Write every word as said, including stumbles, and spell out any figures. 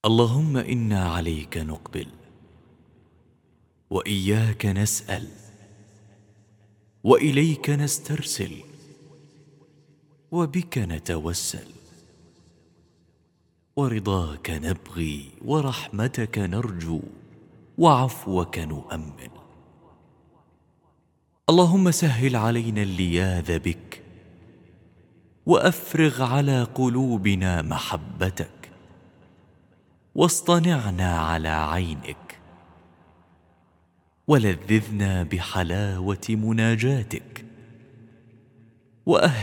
اللهم إنا عليك نقبل، وإياك نسأل، وإليك نسترسل، وبك نتوسل، ورضاك نبغي، ورحمتك نرجو، وعفوك نؤمل. اللهم سهل علينا اللياذ بك، وأفرغ على قلوبنا محبتك، واصطنعنا على عينك، ولذذنا بحلاوة مناجاتك، وأهل